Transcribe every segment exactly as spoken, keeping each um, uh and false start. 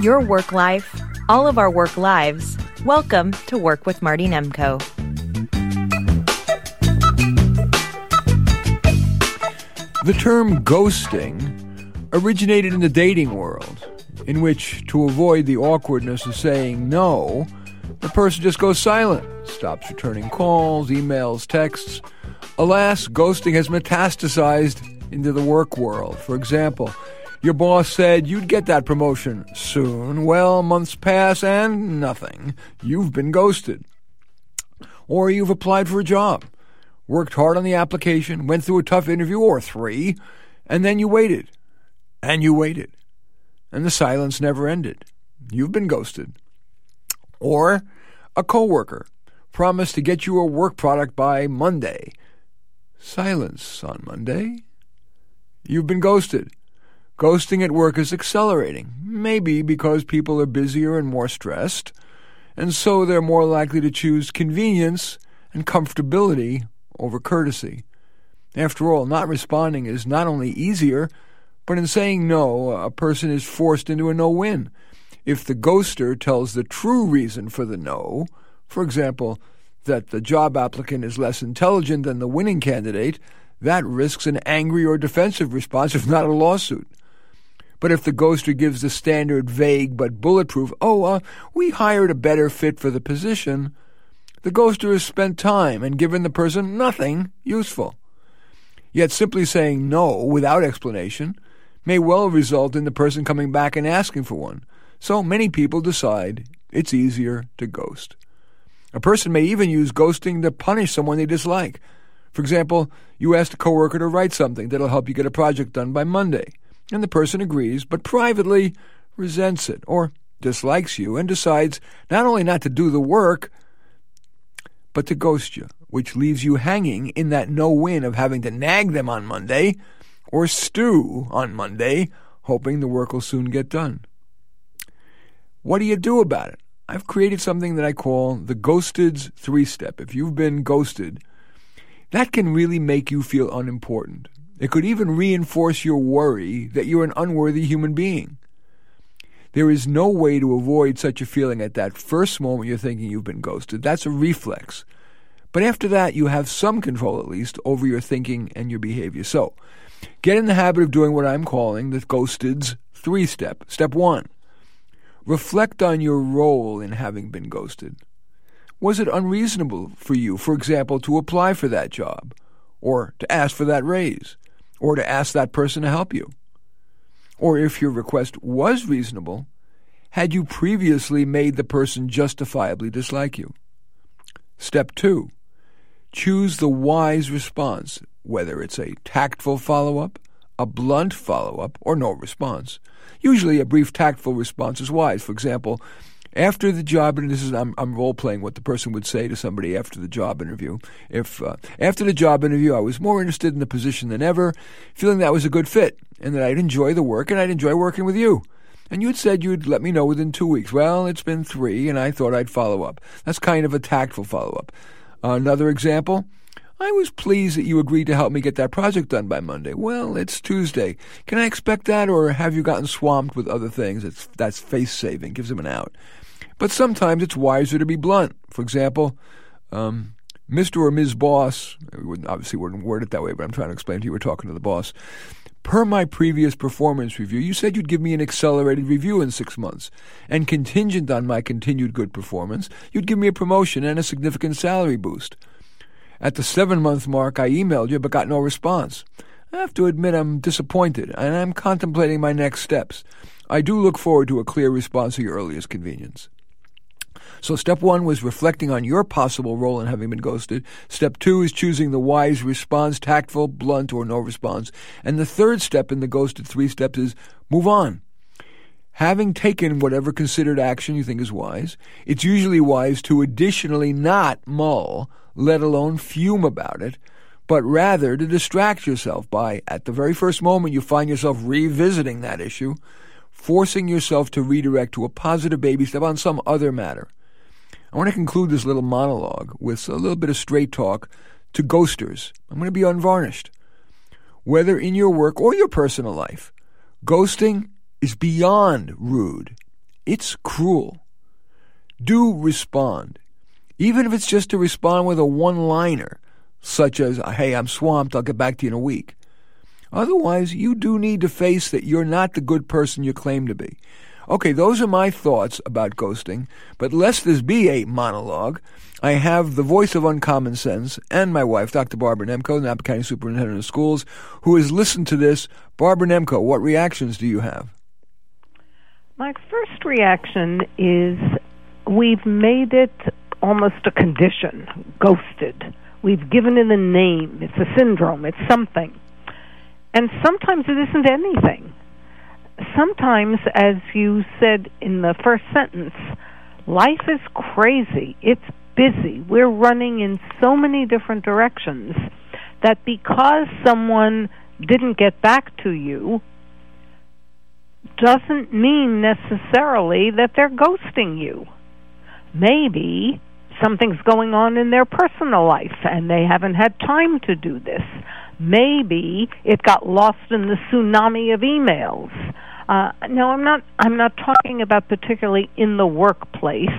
your work life, all of our work lives. Welcome to Work with Marty Nemko. The term ghosting originated in the dating world, in which, to avoid the awkwardness of saying no, the person just goes silent, stops returning calls, emails, texts. Alas, ghosting has metastasized into the work world. For example, your boss said you'd get that promotion soon. Well, months pass and nothing. You've been ghosted. Or you've applied for a job, worked hard on the application, went through a tough interview or three, and then you waited. And you waited. And the silence never ended. You've been ghosted. Or a coworker promised to get you a work product by Monday. Silence on Monday. You've been ghosted. Ghosting at work is accelerating, maybe because people are busier and more stressed, and so they're more likely to choose convenience and comfortability over courtesy. After all, not responding is not only easier, but in saying no, a person is forced into a no-win. If the ghoster tells the true reason for the no, for example, that the job applicant is less intelligent than the winning candidate, that risks an angry or defensive response, if not a lawsuit. But if the ghoster gives the standard vague but bulletproof, oh, uh, we hired a better fit for the position, the ghoster has spent time and given the person nothing useful. Yet simply saying no without explanation may well result in the person coming back and asking for one. So many people decide it's easier to ghost. A person may even use ghosting to punish someone they dislike. For example, you ask a coworker to write something that'll help you get a project done by Monday, and the person agrees, but privately resents it or dislikes you and decides not only not to do the work, but to ghost you, which leaves you hanging in that no-win of having to nag them on Monday or stew on Monday, hoping the work will soon get done. What do you do about it? I've created something that I call the Ghosted's three-step. If you've been ghosted, that can really make you feel unimportant. It could even reinforce your worry that you're an unworthy human being. There is no way to avoid such a feeling at that first moment you're thinking you've been ghosted. That's a reflex. But after that, you have some control, at least, over your thinking and your behavior. So, get in the habit of doing what I'm calling the Ghosted's three-step. Step one. Reflect on your role in having been ghosted. Was it unreasonable for you, for example, to apply for that job, or to ask for that raise, or to ask that person to help you? Or if your request was reasonable, had you previously made the person justifiably dislike you? Step two. Choose the wise response, whether it's a tactful follow-up, a blunt follow-up, or no response. Usually a brief tactful response is wise. For example, after the job, and this is I'm, I'm role-playing what the person would say to somebody after the job interview. If uh, after the job interview I was more interested in the position than ever, feeling that was a good fit, and that I'd enjoy the work, and I'd enjoy working with you. And you'd said you'd let me know within two weeks. Well, it's been three, and I thought I'd follow up. That's kind of a tactful follow-up. Uh, another example, I was pleased that you agreed to help me get that project done by Monday. Well, it's Tuesday. Can I expect that, or have you gotten swamped with other things? It's, that's face-saving, gives them an out. But sometimes it's wiser to be blunt. For example, um, Mister or Miz Boss, we wouldn't, obviously wouldn't word it that way, but I'm trying to explain to you we're talking to the boss. Per my previous performance review, you said you'd give me an accelerated review in six months, and contingent on my continued good performance, you'd give me a promotion and a significant salary boost. At the seven-month mark, I emailed you but got no response. I have to admit I'm disappointed, and I'm contemplating my next steps. I do look forward to a clear response at your earliest convenience. So step one was reflecting on your possible role in having been ghosted. Step two is choosing the wise response, tactful, blunt, or no response. And the third step in the ghosted three steps is move on. Having taken whatever considered action you think is wise, it's usually wise to additionally not mull, let alone fume about it, but rather to distract yourself by, at the very first moment you find yourself revisiting that issue, forcing yourself to redirect to a positive baby step on some other matter. I want to conclude this little monologue with a little bit of straight talk to ghosters. I'm going to be unvarnished. Whether in your work or your personal life, ghosting is beyond rude. It's cruel. Do respond. Even if it's just to respond with a one-liner, such as, hey, I'm swamped, I'll get back to you in a week. Otherwise, you do need to face that you're not the good person you claim to be. Okay, those are my thoughts about ghosting, but lest this be a monologue, I have the voice of Uncommon Sense and my wife, Doctor Barbara Nemko, Napa County Superintendent of Schools, who has listened to this. Barbara Nemko, what reactions do you have? My first reaction is we've made it almost a condition, ghosted. We've given it a name. It's a syndrome. It's something. And sometimes it isn't anything. Sometimes, as you said in the first sentence, life is crazy. It's busy. We're running in so many different directions that because someone didn't get back to you doesn't mean necessarily that they're ghosting you. Maybe something's going on in their personal life and they haven't had time to do this. Maybe it got lost in the tsunami of emails. Uh, no, I'm not. I'm not talking about particularly in the workplace.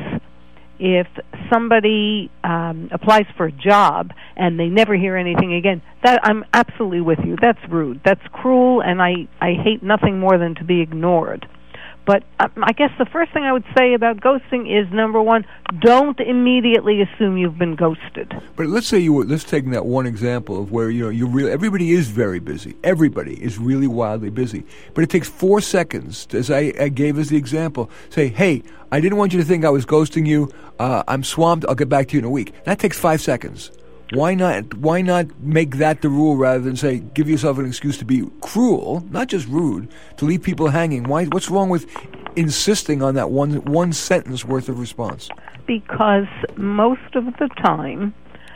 If somebody um, applies for a job and they never hear anything again, that I'm absolutely with you. That's rude. That's cruel, and I, I hate nothing more than to be ignored. But um, I guess the first thing I would say about ghosting is, number one, don't immediately assume you've been ghosted. But let's say you were, let's take that one example of where, you know, you really, everybody is very busy. Everybody is really wildly busy. But it takes four seconds, as I, I gave as the example, say, hey, I didn't want you to think I was ghosting you. Uh, I'm swamped. I'll get back to you in a week. That takes five seconds. Why not? Why not make that the rule rather than say give yourself an excuse to be cruel, not just rude, to leave people hanging? Why? What's wrong with insisting on that one one sentence worth of response? Because most of the time,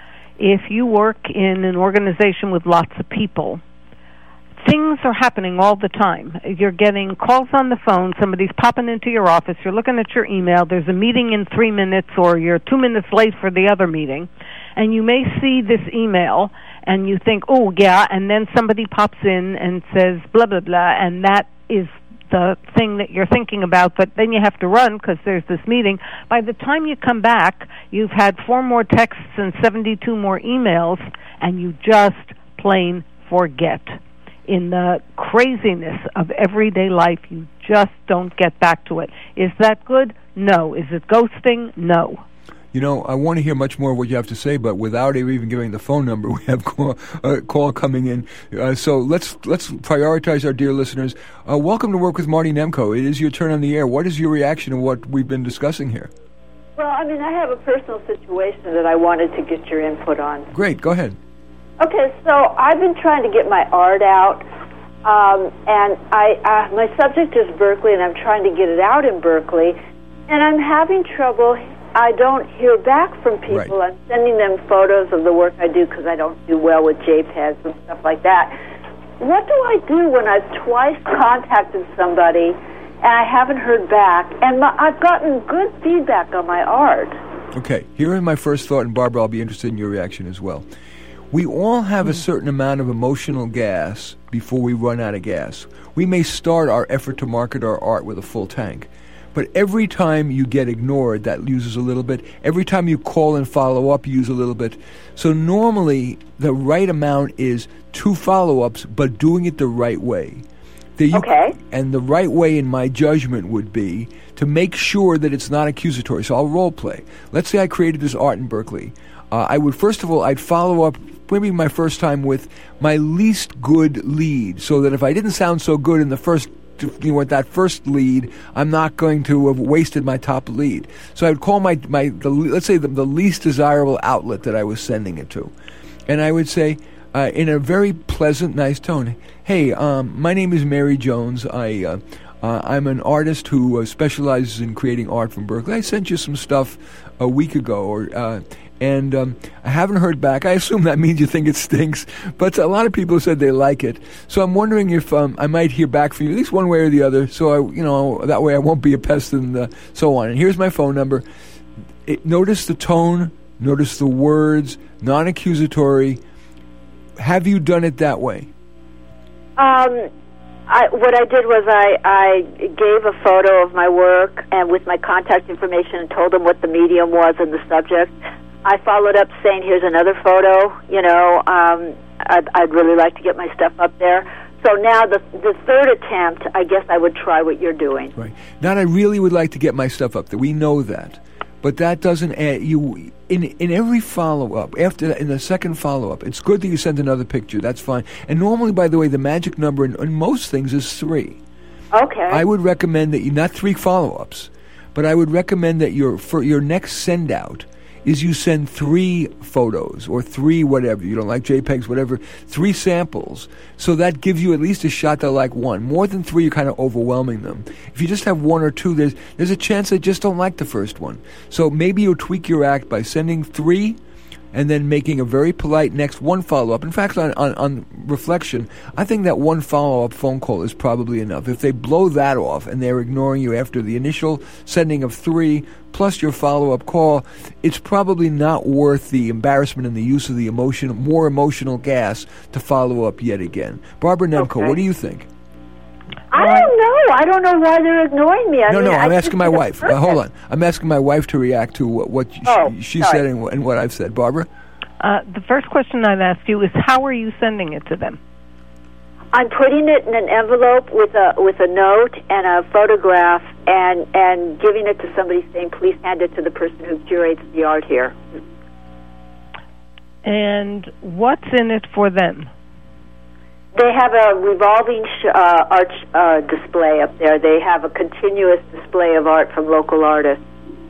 if you work in an organization with lots of people, things are happening all the time. You're getting calls on the phone, somebody's popping into your office, you're looking at your email, there's a meeting in three minutes or you're two minutes late for the other meeting, and you may see this email and you think, oh, yeah, and then somebody pops in and says blah, blah, blah, and that is the thing that you're thinking about, but then you have to run because there's this meeting. By the time you come back, you've had four more texts and seventy-two more emails, and you just plain forget. In the craziness of everyday life, you just don't get back to it. Is that good? No. Is it ghosting? No. You know, I want to hear much more of what you have to say, but without even giving the phone number, we have call, a call coming in. Uh, so let's let's prioritize our dear listeners. Uh, welcome to Work with Marty Nemko. It is your turn on the air. What is your reaction to what we've been discussing here? Well, I mean, I have a personal situation that I wanted to get your input on. Great. Go ahead. Okay, so I've been trying to get my art out, um, and I uh, my subject is Berkeley, and I'm trying to get it out in Berkeley, and I'm having trouble. I don't hear back from people. Right. I'm sending them photos of the work I do because I don't do well with JPEGs and stuff like that. What do I do when I've twice contacted somebody and I haven't heard back, and my, I've gotten good feedback on my art? Okay, here is my first thought, and Barbara, I'll be interested in your reaction as well. We all have a certain amount of emotional gas before we run out of gas. We may start our effort to market our art with a full tank, but every time you get ignored, that uses a little bit. Every time you call and follow up, you use a little bit. So normally, the right amount is two follow-ups, but doing it the right way. The, you, okay. And the right way, in my judgment, would be to make sure that it's not accusatory. So I'll role play. Let's say I created this art in Berkeley. Uh, I would, first of all, I'd follow up maybe my first time with my least good lead, so that if I didn't sound so good in the first, you know, with that first lead, I'm not going to have wasted my top lead. So I would call my, my the, let's say the, the least desirable outlet that I was sending it to. And I would say, uh, in a very pleasant, nice tone, hey, um, my name is Mary Jones. I, uh, uh, I'm an artist who uh, specializes in creating art from Berkeley. I sent you some stuff a week ago, or uh, and um, I haven't heard back. I assume that means you think it stinks, but a lot of people said they like it. So I'm wondering if um, I might hear back from you, at least one way or the other, so I, you know, that way I won't be a pest and uh, so on. And here's my phone number. It, notice the tone, notice the words, non-accusatory. Have you done it that way? Um, I, what I did was I, I gave a photo of my work and with my contact information and told them what the medium was and the subject. I followed up saying, here's another photo, you know, um, I'd, I'd really like to get my stuff up there. So now the the third attempt, I guess I would try what you're doing. Right. Now, I really would like to get my stuff up there. We know that. But that doesn't add, you, in in every follow-up, after in the second follow-up, it's good that you send another picture. That's fine. And normally, by the way, the magic number in, in most things is three. Okay. I would recommend that you, not three follow-ups, but I would recommend that your for your next send-out is you send three photos or three whatever, you don't like JPEGs, whatever, three samples. So that gives you at least a shot they'll like one. More than three, you're kind of overwhelming them. If you just have one or two, there's there's a chance they just don't like the first one. So maybe you'll tweak your act by sending three and then making a very polite next one follow-up. In fact, on, on, on reflection, I think that one follow-up phone call is probably enough. If they blow that off and they're ignoring you after the initial sending of three plus your follow-up call, it's probably not worth the embarrassment and the use of the emotion, more emotional gas to follow up yet again. Barbara Nemko, Okay. what do you think? I don't know. I don't know why they're ignoring me. I no, mean, no, I'm I asking my just- wife. Uh, hold on. I'm asking my wife to react to what, what Oh, she, she sorry. said and, what- and what I've said. Barbara? Uh, the first question I'd ask you is, how are you sending it to them? I'm putting it in an envelope with a with a note and a photograph, and and giving it to somebody saying, "Please hand it to the person who curates the art here." And what's in it for them? They have a revolving sh- uh, art uh, display up there. They have a continuous display of art from local artists.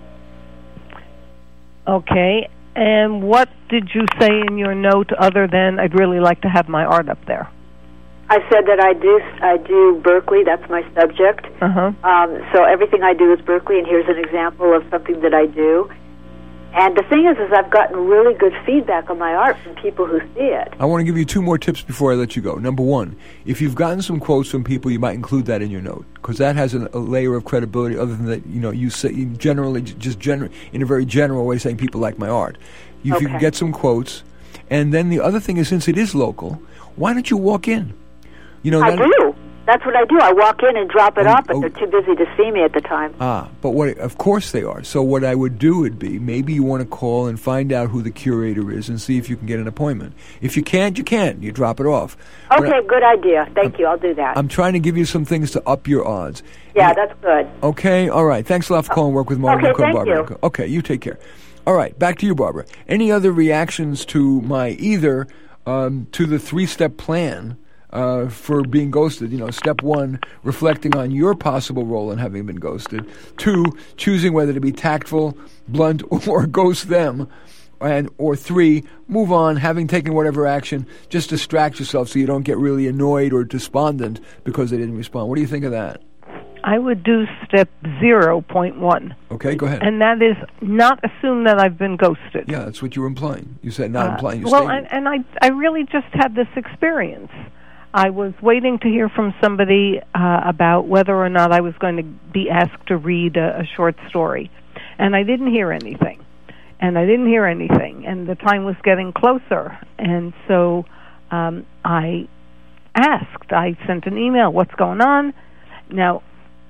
Okay. And what did you say in your note other than, I'd really like to have my art up there? I said that I do I do Berkeley. That's my subject. Uh-huh. Um, so everything I do is Berkeley, and here's an example of something that I do. And the thing is, is I've gotten really good feedback on my art from people who see it. I want to give you two more tips before I let you go. Number one, if you've gotten some quotes from people, you might include that in your note, because that has a, a layer of credibility. Other than that, you know, you say you generally just gener- in a very general way saying people like my art. If you Okay. can get some quotes, and then the other thing is, since it is local, why don't you walk in? You know, I that- do. That's what I do. I walk in and drop it Oh, off, but oh. they're too busy to see me at the time. Ah, but what? Of course they are. So what I would do would be, maybe you want to call and find out who the curator is and see if you can get an appointment. If you can't, you can't. You drop it off. But Okay, good idea. Thank you. I'll do that. I'm trying to give you some things to up your odds. yeah, that's good. Okay, all right. Thanks a lot for calling. Work with Martin Okay, and Co. thank Barbara. you. and Co. Okay, you take care. All right, back to you, Barbara. Any other reactions to my either um, to the three-step plan uh, for being ghosted? You know, step one, reflecting on your possible role in having been ghosted. Two, choosing whether to be tactful, blunt, or ghost them. And or three, move on, having taken whatever action, just distract yourself so you don't get really annoyed or despondent because they didn't respond. What do you think of that? I would do step zero point one. Okay, go ahead. And that is not assume that I've been ghosted. Yeah, that's what you were implying. You said not Uh, implying. You well, stated. and, and I, I really just had this experience. I was waiting to hear from somebody uh, about whether or not I was going to be asked to read a, a short story. And I didn't hear anything. And I didn't hear anything. And the time was getting closer. And so um, I asked. I sent an email, what's going on? Now,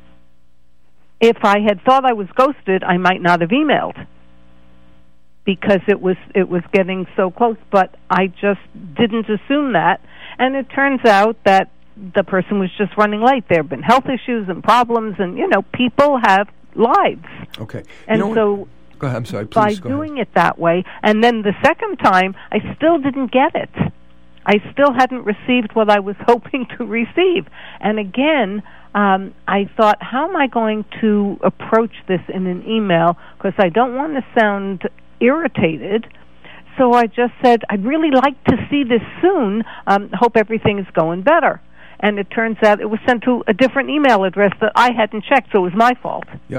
if I had thought I was ghosted, I might not have emailed because it was it was getting so close. But I just didn't assume that, and it turns out that the person was just running late. There have been health issues and problems, and you know, people have lives. Okay. And you know so, what? Go ahead. I'm sorry. by Please go doing ahead. it that way, and then the second time, I still didn't get it. I still hadn't received what I was hoping to receive. And again, um, I thought, how am I going to approach this in an email? Because I don't want to sound irritated. So I just said, I'd really like to see this soon. Um, hope everything is going better. And it turns out it was sent to a different email address that I hadn't checked, so it was my fault. Yeah.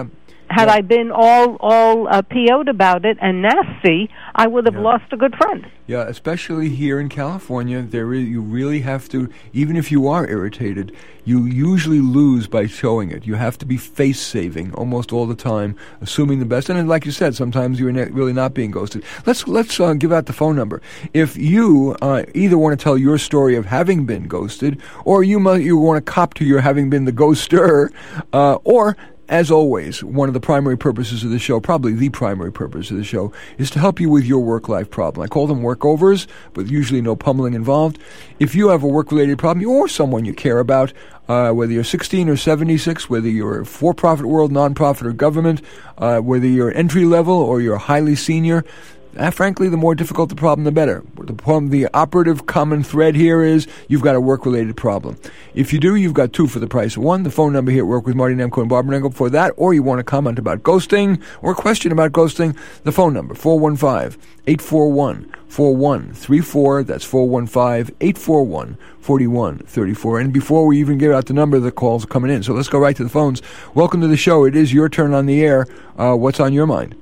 Had Yeah. I been all all uh, P O'd about it and nasty, I would have Yeah. lost a good friend. Yeah, especially here in California, there is, you really have to, even if you are irritated, you usually lose by showing it. You have to be face-saving almost all the time, assuming the best. And then, like you said, sometimes you're ne- really not being ghosted. Let's let's uh, give out the phone number. If you uh, either want to tell your story of having been ghosted, or you mu- you want to cop to your having been the ghoster, uh, or as always, one of the primary purposes of the show, probably the primary purpose of the show, is to help you with your work-life problem. I call them workovers, but usually no pummeling involved. If you have a work-related problem, or someone you care about, uh, whether you're sixteen or seventy-six, whether you're a for-profit world, non-profit, or government, uh, whether you're entry-level or you're highly senior, Uh, frankly, the more difficult the problem, the better. The, problem, the operative common thread here is you've got a work-related problem. If you do, you've got two for the price of one. The phone number here at Work with Marty Nemko and Barbara Nemko for that, or you want to comment about ghosting or a question about ghosting, the phone number, four one five, eight four one, four one three four. That's four one five, eight four one, four one three four. And before we even give out the number, the calls are coming in. So let's go right to the phones. Welcome to the show. It is your turn on the air. Uh, what's on your mind?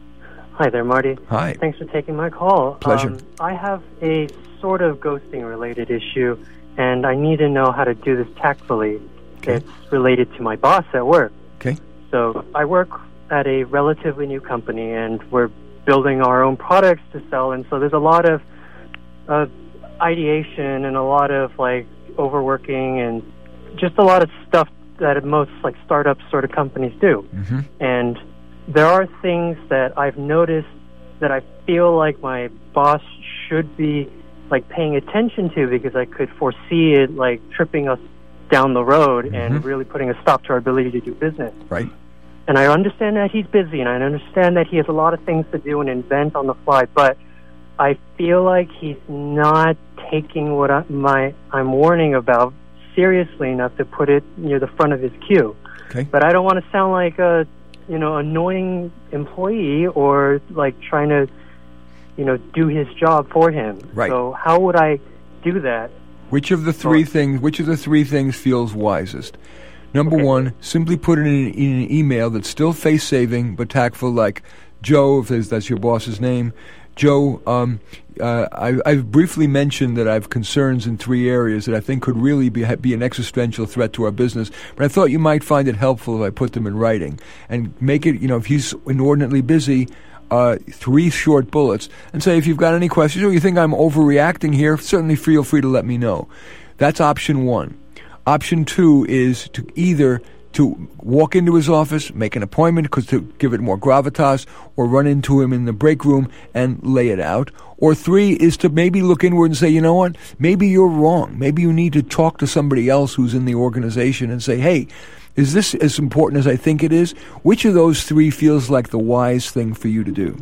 Hi there, Marty. Hi. Thanks for taking my call. Pleasure. Um, I have a sort of ghosting-related issue, and I need to know how to do this tactfully. Okay. It's related to my boss at work. Okay. So I work at a relatively new company, and we're building our own products to sell, and so there's a lot of uh, ideation and a lot of, like, overworking and just a lot of stuff that most, like, startup sort of companies do. Mm-hmm. And there are things that I've noticed that I feel like my boss should be, like, paying attention to, because I could foresee it, like, tripping us down the road mm-hmm. and really putting a stop to our ability to do business. Right. And I understand that he's busy, and I understand that he has a lot of things to do and invent on the fly, but I feel like he's not taking what I, my I'm warning about seriously enough to put it near the front of his queue. Okay. But I don't want to sound like a you know, annoying employee or, like, trying to, you know, do his job for him. Right. So how would I do that? Which of the three Oh. things, which of the three things feels wisest? Number Okay. one, simply put it in, in an email that's still face-saving but tactful, like, Joe, if there's, that's your boss's name, Joe, um, uh, I, I've briefly mentioned that I have concerns in three areas that I think could really be, be an existential threat to our business, but I thought you might find it helpful if I put them in writing and make it, you know, if he's inordinately busy, uh, three short bullets, and say, if you've got any questions or you think I'm overreacting here, certainly feel free to let me know. That's option one. Option two is to either to walk into his office, make an appointment because to give it more gravitas, or run into him in the break room and lay it out. Or three is to maybe look inward and say, you know what, maybe you're wrong. Maybe you need to talk to somebody else who's in the organization and say, hey, is this as important as I think it is? Which of those three feels like the wise thing for you to do?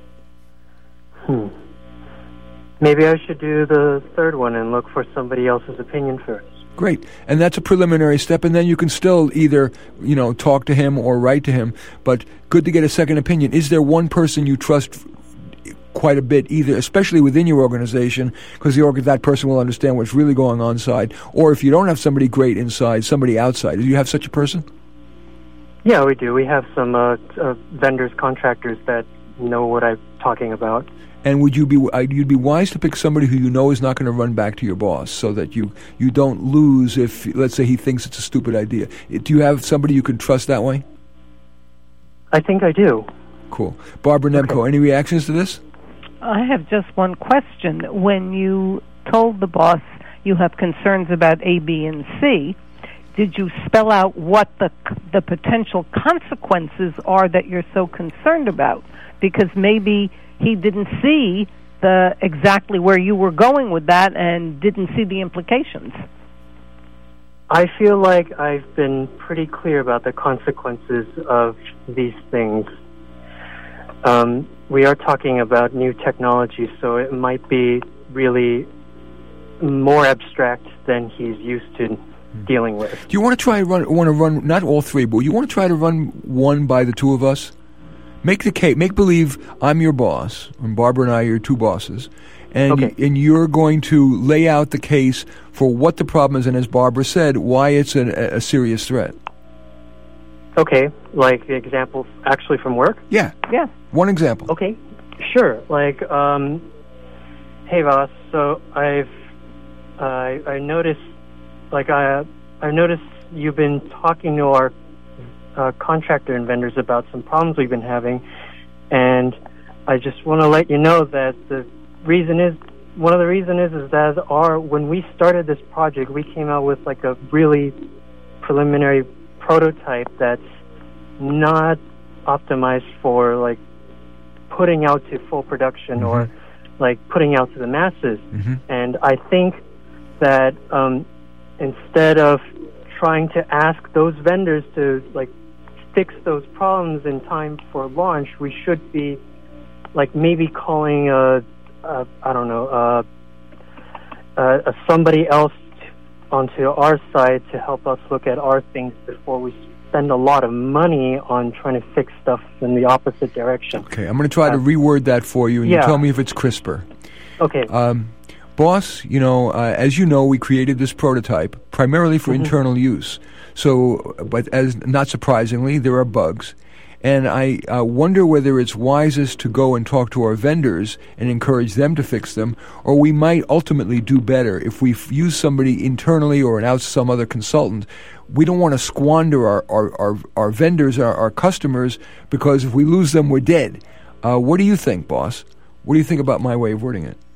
Hmm. Maybe I should do the third one and look for somebody else's opinion first. Great. And that's a preliminary step, and then you can still either, you know, talk to him or write to him, but good to get a second opinion. Is there one person you trust quite a bit, either, especially within your organization, because the org- that person will understand what's really going on inside, or if you don't have somebody great inside, somebody outside. Do you have such a person? Yeah, we do. We have some uh, uh, vendors, contractors that know what I'm talking about. And would you be uh, you'd be wise to pick somebody who you know is not going to run back to your boss, so that you, you don't lose if, let's say, he thinks it's a stupid idea. Do you have somebody you can trust that way? I think I do. Cool. Barbara Nemko, okay. Any reactions to this? I have just one question. When you told the boss you have concerns about A, B, and C, did you spell out what the the potential consequences are that you're so concerned about? Because maybe he didn't see the exactly where you were going with that and didn't see the implications. I feel like I've been pretty clear about the consequences of these things. Um, we are talking about new technology, so it might be really more abstract than he's used to dealing with. Do you want to try to run? Want to run not all three, but you want to try to run one by the two of us? Make the case. Make believe I'm your boss, and Barbara and I are your two bosses, and okay. y- and you're going to lay out the case for what the problem is, and as Barbara said, why it's an, a serious threat. Okay, like the example actually from work? Yeah. Yeah. One example. Okay, sure. Like, um, hey, Voss, so I've, uh, I, I noticed, like, I, I noticed you've been talking to our uh, contractor and vendors about some problems we've been having, and I just want to let you know that the reason is, one of the reasons is, is that our, when we started this project, we came out with, like, a really preliminary prototype that's not optimized for, like, putting out to full production mm-hmm. or like putting out to the masses. Mm-hmm. And I think that um, instead of trying to ask those vendors to like fix those problems in time for launch, we should be like maybe calling a, a I don't know a, a, a somebody else onto our side to help us look at our things before we spend a lot of money on trying to fix stuff in the opposite direction. Okay, I'm going to try uh, to reword that for you, and yeah. you tell me if it's crisper. Okay. Um, boss, you know, uh, as you know, we created this prototype primarily for mm-hmm. internal use. So, but as not surprisingly, there are bugs. And I uh, wonder whether it's wisest to go and talk to our vendors and encourage them to fix them, or we might ultimately do better if we f- use somebody internally or an out some other consultant. We don't want to squander our, our, our, our vendors, our, our customers, because if we lose them, we're dead. Uh, what do you think, boss? What do you think about my way of wording it?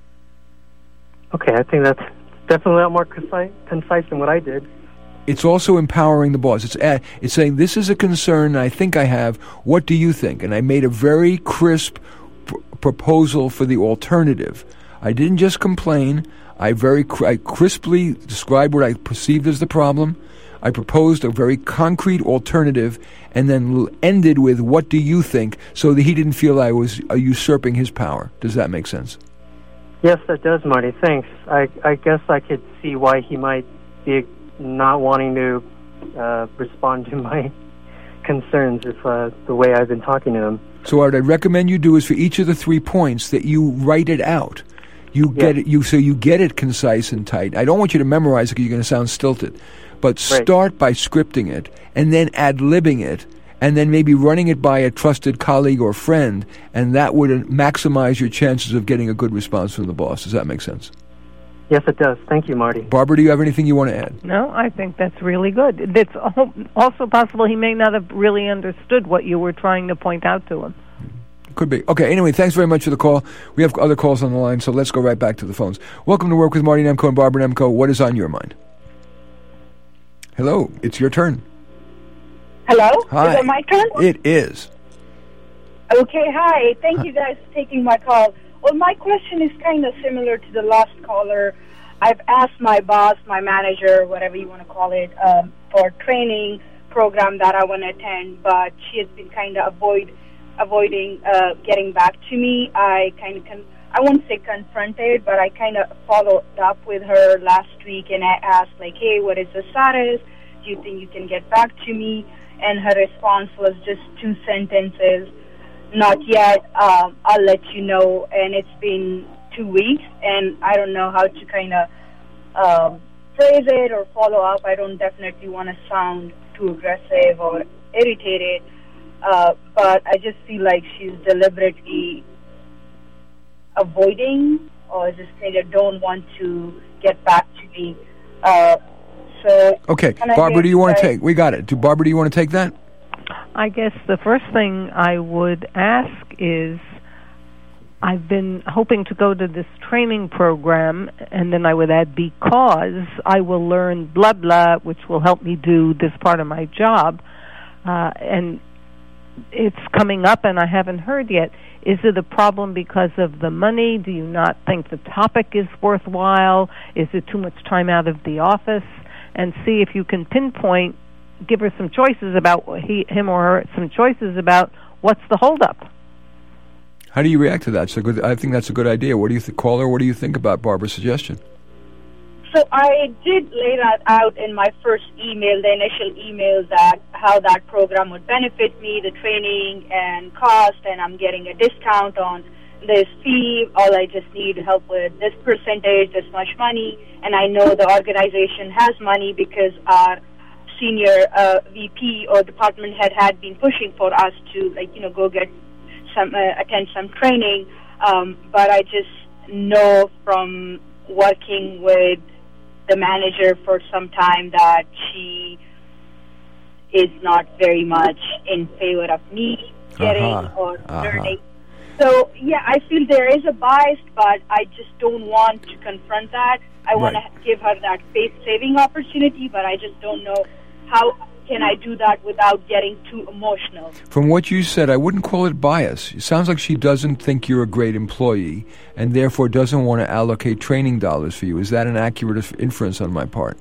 Okay, I think that's definitely a lot more concise, concise than what I did. It's also empowering the boss. It's uh, it's saying, this is a concern I think I have. What do you think? And I made a very crisp pr- proposal for the alternative. I didn't just complain. I very cr- I crisply described what I perceived as the problem. I proposed a very concrete alternative and then l- ended with, what do you think, so that he didn't feel I was uh, usurping his power. Does that make sense? Yes, that does, Marty. Thanks. I, I guess I could see why he might be not wanting to uh, respond to my concerns if uh, the way I've been talking to him. So what I'd recommend you do is for each of the three points that you write it out. You yeah. get it, you so you get it concise and tight. I don't want you to memorize it because you're going to sound stilted. But right. start by scripting it and then ad-libbing it and then maybe running it by a trusted colleague or friend, and that would maximize your chances of getting a good response from the boss. Does that make sense? Yes, it does. Thank you, Marty. Barbara, do you have anything you want to add? No, I think that's really good. It's also possible he may not have really understood what you were trying to point out to him. Could be. Okay, anyway, thanks very much for the call. We have other calls on the line, so let's go right back to the phones. Welcome to Work with Marty Nemko and Barbara Nemko. What is on your mind? Hello, it's your turn. Hello? Hi. Is it my turn? It is. Okay, hi. Thank hi. you guys for taking my call. Well, my question is kind of similar to the last caller. I've asked my boss, my manager, whatever you want to call it, um, for a training program that I want to attend, but she has been kind of avoid, avoiding uh, getting back to me. I kind of, con- I won't say confronted, but I kind of followed up with her last week, and I asked, like, hey, what is the status? Do you think you can get back to me? And her response was just two sentences. Not yet. Um, I'll let you know. And it's been two weeks, and I don't know how to kind of um, phrase it or follow up. I don't definitely want to sound too aggressive or irritated, uh, but I just feel like she's deliberately avoiding or just kind of don't want to get back to me. Uh, so okay, Barbara, do you want to take? We got it. Do Barbara, do you want to take that? I guess the first thing I would ask is, I've been hoping to go to this training program, and then I would add, because I will learn blah, blah, which will help me do this part of my job. Uh, and it's coming up, and I haven't heard yet. Is it a problem because of the money? Do you not think the topic is worthwhile? Is it too much time out of the office? And see if you can pinpoint, give her some choices about, he, him or her, some choices about what's the holdup. How do you react to that? So good. I think that's a good idea. What do you think, caller? What do you think about Barbara's suggestion? So I did lay that out in my first email, the initial email, that how that program would benefit me, the training and cost, and I'm getting a discount on this fee. All I just need help with this percentage, this much money, and I know the organization has money because our senior uh, V P or department head had been pushing for us to, like, you know, go get some, uh, attend some training. Um, but I just know from working with the manager for some time that she is not very much in favor of me getting uh-huh. or uh-huh. learning. So, yeah, I feel there is a bias, but I just don't want to confront that. I want right. to give her that faith-saving opportunity, but I just don't know how can I do that without getting too emotional. From what you said, I wouldn't call it bias. It sounds like she doesn't think you're a great employee and therefore doesn't want to allocate training dollars for you. Is that an accurate inference on my part?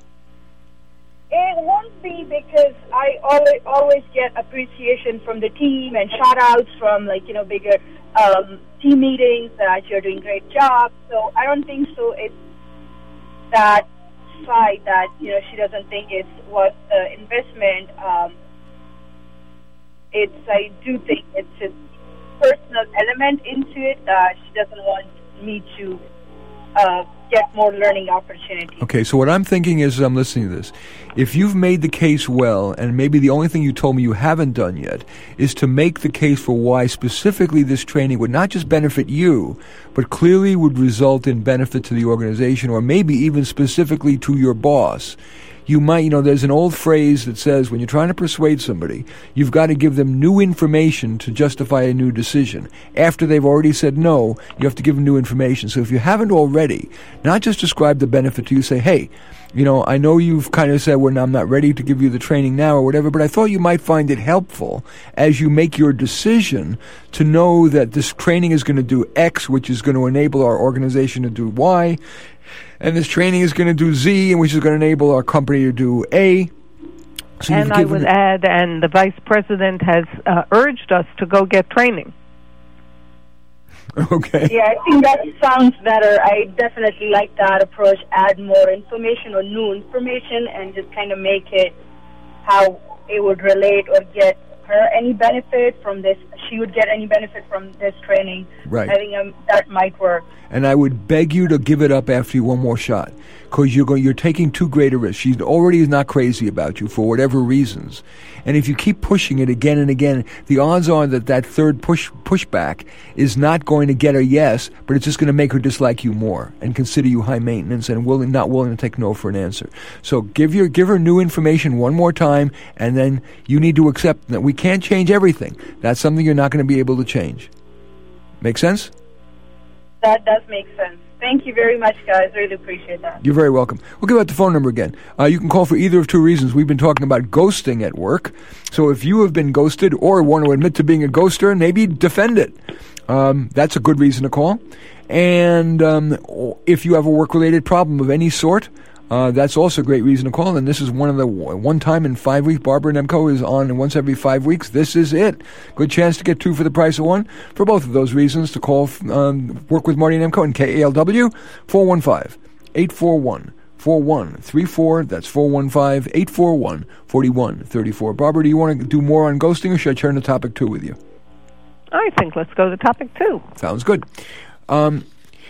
It won't be, because I always, always get appreciation from the team and shout-outs from, like, you know, bigger um, team meetings that you're doing a great job. So I don't think so. It's that side that, you know, she doesn't think it's worth the investment. Um, it's, I do think it's a personal element into it that she doesn't want me to uh, get more learning opportunities. Okay, so what I'm thinking is, as I'm listening to this, if you've made the case well, and maybe the only thing you told me you haven't done yet, is to make the case for why specifically this training would not just benefit you, but clearly would result in benefit to the organization, or maybe even specifically to your boss. You might, you know, there's an old phrase that says when you're trying to persuade somebody, you've got to give them new information to justify a new decision. After they've already said no, you have to give them new information. So if you haven't already, not just describe the benefit to you, say, hey, you know, I know you've kind of said, well, I'm not ready to give you the training now or whatever, but I thought you might find it helpful as you make your decision to know that this training is going to do X, which is going to enable our organization to do Y, and this training is going to do Z, which is going to enable our company to do A. So and I would add, and the vice president has uh, urged us to go get training. Okay. Yeah, I think that sounds better. I definitely like that approach. Add more information or new information and just kind of make it how it would relate or get her any benefit from this. She would get any benefit from this training. Right. I think um, that might work. And I would beg you to give it up after you one more shot, because you're going, you're taking too great a risk. She already is not crazy about you for whatever reasons, and if you keep pushing it again and again, the odds are that that third push pushback is not going to get her yes, but it's just going to make her dislike you more and consider you high maintenance and willing not willing to take no for an answer. So give your give her new information one more time, and then you need to accept that we can't change everything. That's something you're not going to be able to change. Make sense? That does make sense. Thank you very much, guys. Really appreciate that. You're very welcome. We'll give out the phone number again. Uh, you can call for either of two reasons. We've been talking about ghosting at work. So if you have been ghosted or want to admit to being a ghoster, maybe defend it. Um, that's a good reason to call. And um, if you have a work-related problem of any sort, Uh, that's also a great reason to call, and this is one of the one time in five weeks. Barbara Nemko is on once every five weeks. This is it. Good chance to get two for the price of one. For both of those reasons, to call, um, work with Marty Nemko and K A L W, four one five, eight four one, four one three four. That's four one five, eight four one, four one three four. Barbara, do you want to do more on ghosting, or should I turn to topic two with you? I think let's go to topic two. Sounds good. Um,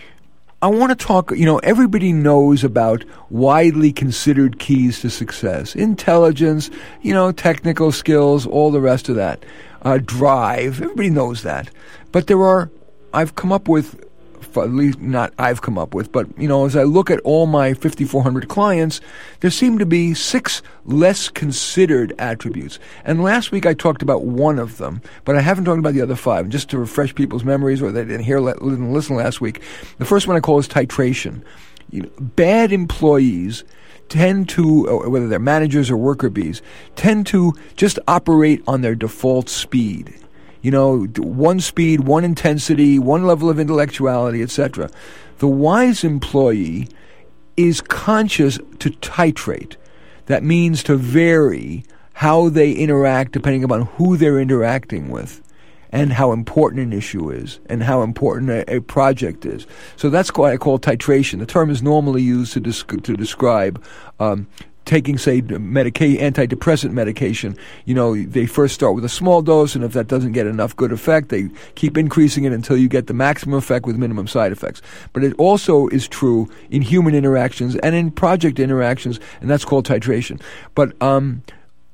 I want to talk, you know, everybody knows about widely considered keys to success. Intelligence, you know, technical skills, all the rest of that. Uh, drive, everybody knows that. But there are, I've come up with, at least not I've come up with, but, you know, as I look at all my fifty-four hundred clients, there seem to be six less considered attributes. And last week I talked about one of them, but I haven't talked about the other five. Just to refresh people's memories, or they didn't hear, didn't listen last week. The first one I call is titration. You know, bad employees tend to, whether they're managers or worker bees, tend to just operate on their default speed. You know, one speed, one intensity, one level of intellectuality, et cetera. The wise employee is conscious to titrate. That means to vary how they interact depending upon who they're interacting with, and how important an issue is, and how important a, a project is. So that's what I call titration. The term is normally used to, desc- to describe um, taking, say, medica- antidepressant medication. You know, they first start with a small dose, and if that doesn't get enough good effect, they keep increasing it until you get the maximum effect with minimum side effects. But it also is true in human interactions and in project interactions, and that's called titration. But um,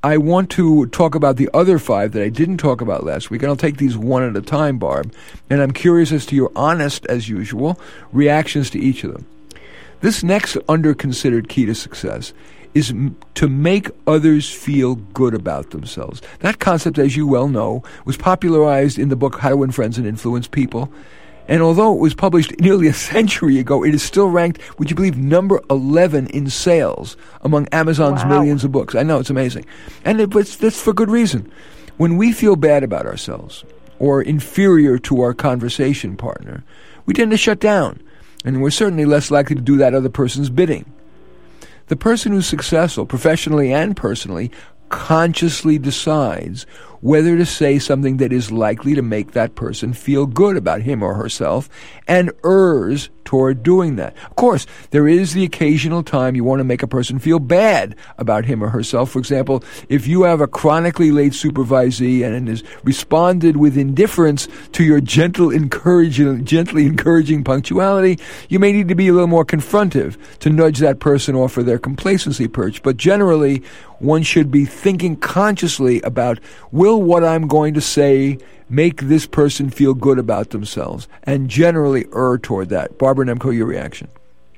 I want to talk about the other five that I didn't talk about last week, and I'll take these one at a time, Barb. And I'm curious as to your honest, as usual, reactions to each of them. This next under-considered key to success is m- to make others feel good about themselves. That concept, as you well know, was popularized in the book How to Win Friends and Influence People. And although it was published nearly a century ago, it is still ranked, would you believe, number eleven in sales among Amazon's Wow. millions of books. I know, it's amazing. And it, but that's for good reason. When we feel bad about ourselves or inferior to our conversation partner, we tend to shut down. And we're certainly less likely to do that other person's bidding. The person who's successful, professionally and personally, consciously decides whether to say something that is likely to make that person feel good about him or herself, and errs toward doing that. Of course, there is the occasional time you want to make a person feel bad about him or herself. For example, if you have a chronically late supervisee and has responded with indifference to your gentle encouraging, gently encouraging punctuality, you may need to be a little more confrontive to nudge that person off of their complacency perch. But generally, one should be thinking consciously about, will what I'm going to say make this person feel good about themselves, and generally err toward that. Barbara Nemko, your reaction?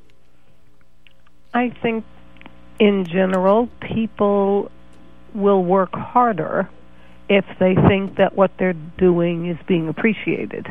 I think, in general, people will work harder if they think that what they're doing is being appreciated.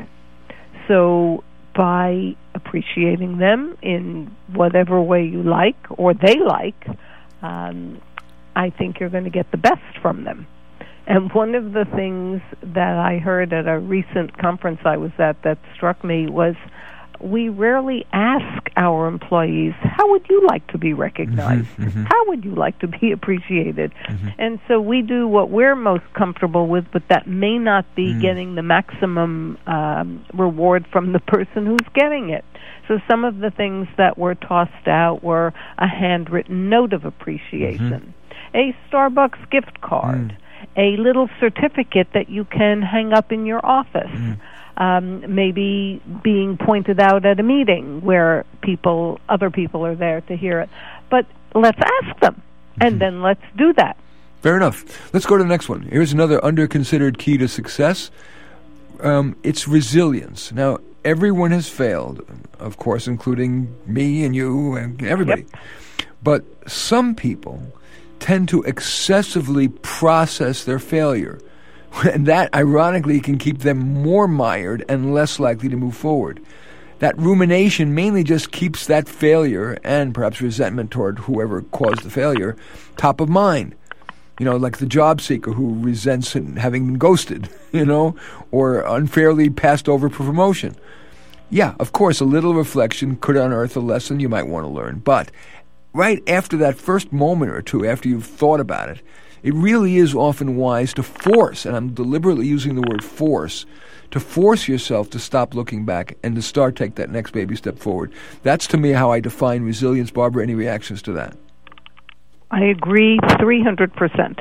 So by appreciating them in whatever way you like, or they like, um, I think you're going to get the best from them. And one of the things that I heard at a recent conference I was at that struck me was, we rarely ask our employees, how would you like to be recognized? Mm-hmm, mm-hmm. How would you like to be appreciated? Mm-hmm. And so we do what we're most comfortable with, but that may not be Mm. getting the maximum um, reward from the person who's getting it. So some of the things that were tossed out were a handwritten note of appreciation, mm-hmm. a Starbucks gift card, mm. a little certificate that you can hang up in your office. Mm. Um, maybe being pointed out at a meeting where people, other people are there to hear it. But let's ask them, and mm-hmm. then let's do that. Fair enough. Let's go to the next one. Here's another under-considered key to success. Um, it's resilience. Now, everyone has failed, of course, including me and you and everybody. Yep. But some people tend to excessively process their failure. And that, ironically, can keep them more mired and less likely to move forward. That rumination mainly just keeps that failure, and perhaps resentment toward whoever caused the failure, top of mind. You know, like the job seeker who resents having been ghosted, you know, or unfairly passed over for promotion. Yeah, of course, a little reflection could unearth a lesson you might want to learn. But right after that first moment or two, after you've thought about it, it really is often wise to force, and I'm deliberately using the word force, to force yourself to stop looking back and to start take that next baby step forward. That's, to me, how I define resilience. Barbara, any reactions to that? I agree three hundred percent.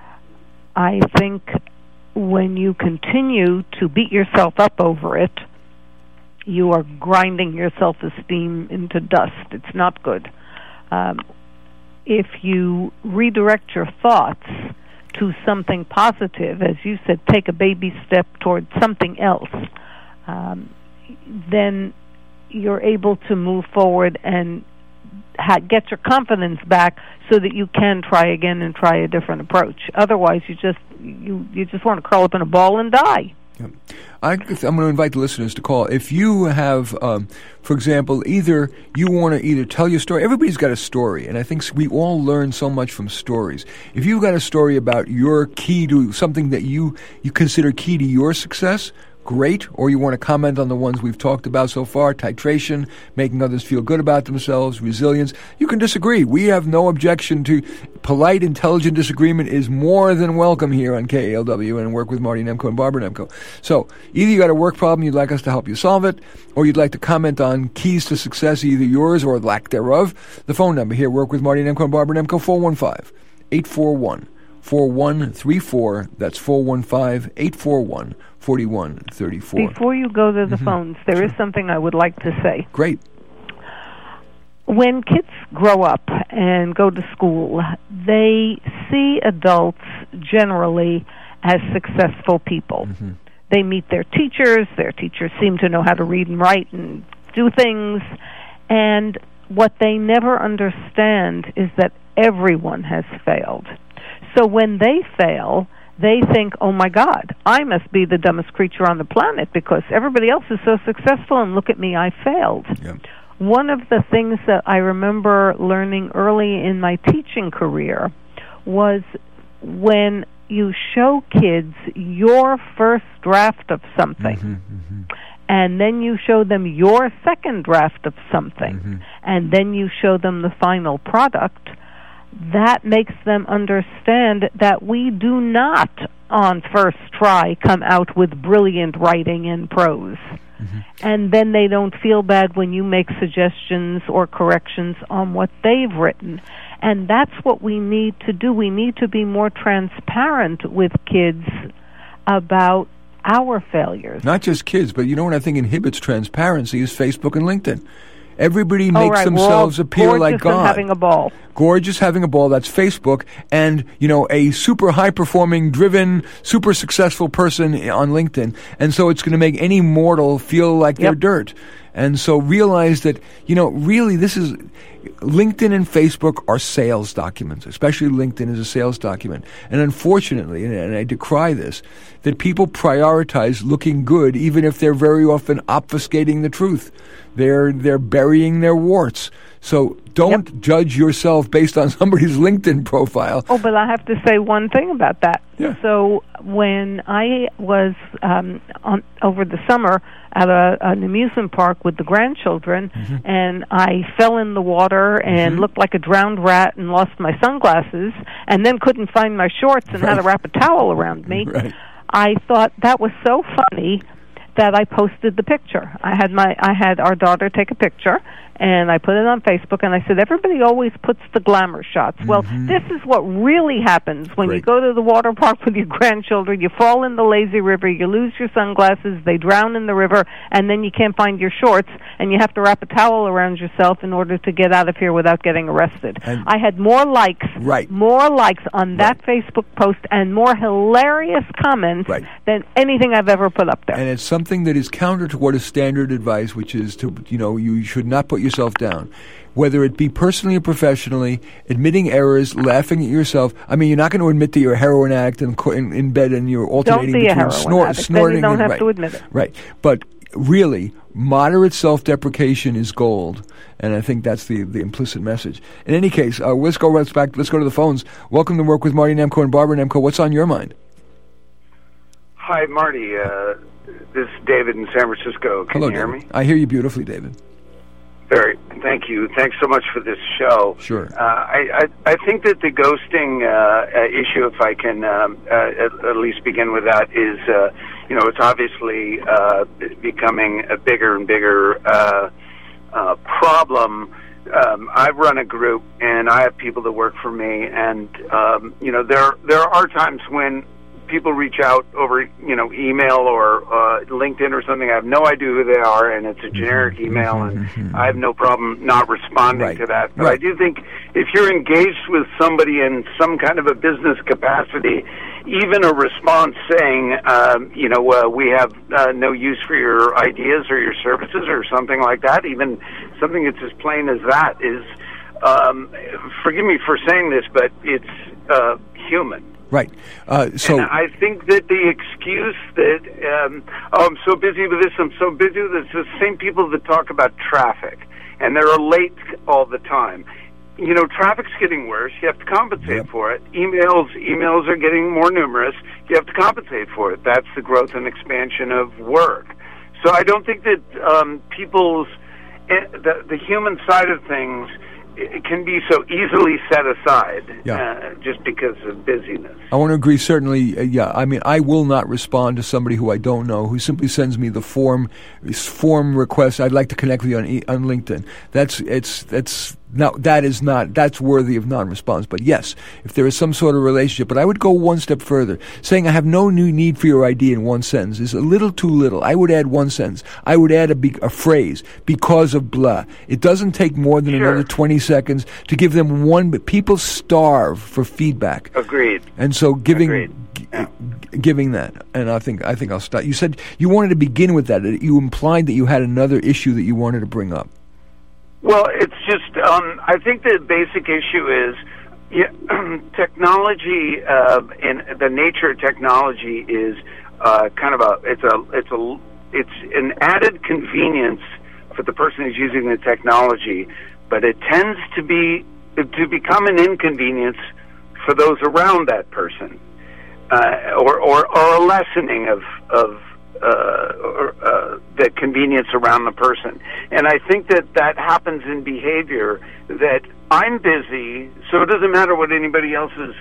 I think when you continue to beat yourself up over it, you are grinding your self-esteem into dust. It's not good. Um, if you redirect your thoughts to something positive, as you said, take a baby step toward something else, um, then you're able to move forward and ha- get your confidence back so that you can try again and try a different approach. Otherwise, you just you, you just want to curl up in a ball and die. Yeah. I, I'm going to invite the listeners to call. If you have, um, for example, either you want to either tell your story. Everybody's got a story, and I think we all learn so much from stories. If you've got a story about your key to something that you, you consider key to your success, great. Or you want to comment on the ones we've talked about so far, titration, making others feel good about themselves, resilience. You can disagree. We have no objection to polite, intelligent disagreement is more than welcome here on K A L W and Work with Marty Nemko and Barbara Nemko. So either you got a work problem, you'd like us to help you solve it, or you'd like to comment on keys to success, either yours or lack thereof. The phone number here, Work with Marty Nemko and Barbara Nemko, four one five, eight four one, four one three four. That's four one five, eight four one, four one three four. Before you go to the mm-hmm. phones, there sure. is something I would like to say. Great. When kids grow up and go to school, they see adults generally as successful people. Mm-hmm. They meet their teachers. Their teachers seem to know how to read and write and do things. And what they never understand is that everyone has failed. So when they fail, they think, oh my God, I must be the dumbest creature on the planet because everybody else is so successful and look at me, I failed. Yeah. One of the things that I remember learning early in my teaching career was when you show kids your first draft of something, mm-hmm, mm-hmm. and then you show them your second draft of something, mm-hmm. and then you show them the final product, that makes them understand that we do not, on first try, come out with brilliant writing and prose. Mm-hmm. And then they don't feel bad when you make suggestions or corrections on what they've written. And that's what we need to do. We need to be more transparent with kids about our failures. Not just kids, but you know what I think inhibits transparency is Facebook and LinkedIn. Everybody makes oh, right. themselves appear like God. Gorgeous and having a ball. Gorgeous having a ball, that's Facebook. And, you know, a super high-performing, driven, super successful person on LinkedIn. And so it's going to make any mortal feel like yep. they're dirt. And so realize that, you know, really this is... LinkedIn and Facebook are sales documents, especially LinkedIn is a sales document. And unfortunately, and, and I decry this, that people prioritize looking good even if they're very often obfuscating the truth. They're they're burying their warts. So don't yep. judge yourself based on somebody's LinkedIn profile. Oh, but I have to say one thing about that. Yeah. So when I was um, on, over the summer at a, an amusement park with the grandchildren, mm-hmm. and I fell in the water and mm-hmm. looked like a drowned rat and lost my sunglasses and then couldn't find my shorts and right. had to wrap a towel around me, right. I thought that was so funny that I posted the picture. I had my I had our daughter take a picture, and I put it on Facebook, and I said, everybody always puts the glamour shots. Mm-hmm. Well, this is what really happens when Great. you go to the water park with your grandchildren. You fall in the lazy river, you lose your sunglasses, they drown in the river, and then you can't find your shorts, and you have to wrap a towel around yourself in order to get out of here without getting arrested. And I had more likes, right. more likes on that right. Facebook post and more hilarious comments right. than anything I've ever put up there. And it's something that is counter to what is standard advice, which is to, you know, you should not put yourself down. Whether it be personally or professionally, admitting errors, laughing at yourself. I mean, you're not going to admit that you're a heroin addict in, in, in bed and you're alternating don't be between a snort, addict. snorting then you don't and have right, to admit it. Right. But really, moderate self-deprecation is gold, and I think that's the, the implicit message. In any case, uh, let's go right back. Let's go to the phones. Welcome to Work with Marty Nemko and Barbara Nemko. What's on your mind? Hi, Marty. Uh, this is David in San Francisco. Can Hello, you hear David. me? I hear you beautifully, David. Very. Thank you. Thanks so much for this show. Sure. Uh, I, I I think that the ghosting uh, uh, issue, if I can um, uh, at, at least begin with that, is uh, you know it's obviously uh, becoming a bigger and bigger uh, uh, problem. Um, I run a group, and I have people that work for me, and um, you know there there are times when people reach out over, you know, email or uh, LinkedIn or something. I have no idea who they are, and it's a generic email, and I have no problem not responding right. to that. But right. I do think if you're engaged with somebody in some kind of a business capacity, even a response saying, um, you know, uh, we have uh, no use for your ideas or your services or something like that, even something that's as plain as that is, um, forgive me for saying this, but it's uh, human. Right. Uh, so and I think that the excuse that, um, oh, I'm so busy with this, I'm so busy with this, it's the same people that talk about traffic, and they're late all the time. You know, traffic's getting worse. You have to compensate yep. for it. Emails, emails are getting more numerous. You have to compensate for it. That's the growth and expansion of work. So I don't think that um, people's, the, the human side of things, it can be so easily set aside yeah. uh, just because of busyness. I want to agree, certainly, uh, yeah. I mean, I will not respond to somebody who I don't know, who simply sends me the form form request, I'd like to connect with you on, e- on LinkedIn. That's, it's, that's, Now, that is not, that's worthy of non-response. But yes, if there is some sort of relationship, but I would go one step further. Saying I have no new need for your I D in one sentence is a little too little. I would add one sentence. I would add a, be- a phrase, because of blah. It doesn't take more than Sure. another twenty seconds to give them one, but people starve for feedback. Agreed. And so giving, Agreed. g- Yeah. giving that, and I think, I think I'll stop. You said you wanted to begin with that. You implied that you had another issue that you wanted to bring up. Well, it's just, um, I think the basic issue is yeah, technology, uh, and the nature of technology is uh, kind of a, it's a, it's a, it's an added convenience for the person who's using the technology, but it tends to be, to become an inconvenience for those around that person, uh, or, or, or a lessening of, of, Uh, or, uh, the convenience around the person. And I think that that happens in behavior, that I'm busy, so it doesn't matter what anybody else's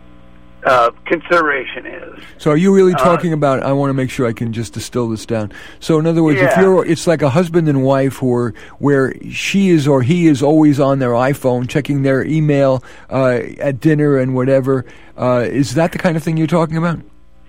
uh, consideration is. So are you really Uh, talking about, I want to make sure I can just distill this down. So in other words, if Yeah. you're, it's like a husband and wife who are, where she is or he is always on their iPhone, checking their email uh, at dinner and whatever. Uh, is that the kind of thing you're talking about?